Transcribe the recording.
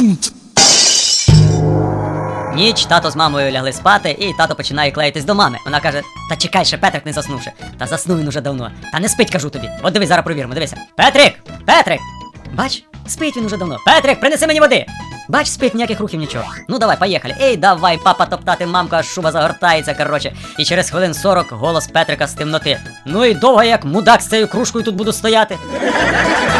Ніч, тато з мамою лягли спати, і тато починає клеїтись до мами. Вона каже: та чекай, ще Петрик не заснувши. Та заснув він уже давно. Та не спить, кажу тобі. От дивись, зараз провіримо, дивися. Петрик! Петрик! Бач, спить він уже давно. Петрик, принеси мені води! Бач, спить, ніяких рухів, нічого. Ну давай, поїхали. Ей, давай, папа, топтати, мамка, аж шуба загортається, короче. І через хвилин 40 голос Петрика з темноти. Ну і довго як мудак з цією кружкою тут буду стояти.